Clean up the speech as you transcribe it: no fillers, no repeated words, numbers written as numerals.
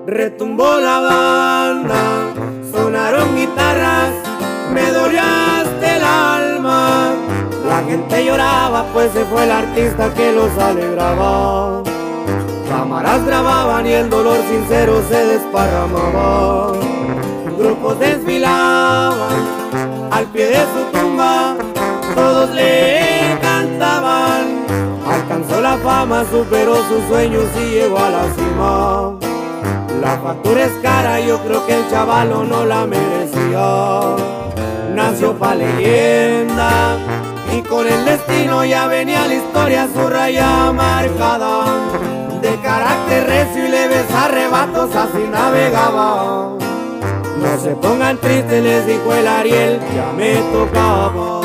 Retumbó la banda, sonaron guitarras, me dolió hasta el alma. La gente lloraba pues se fue el artista que los alegraba. Cámaras grababan y el dolor sincero se desparramaba. Grupos desfilaban al pie de su tumba, todos le cantaban. Alcanzó la fama, superó sus sueños y llegó a la cima. La factura es cara, yo creo que el chavalo no la merecía. Nació pa' leyenda y con el destino ya venía la historia su raya marcada. De carácter recio y leves arrebatos así navegaba. No se pongan tristes, les dijo el Ariel, ya me tocaba.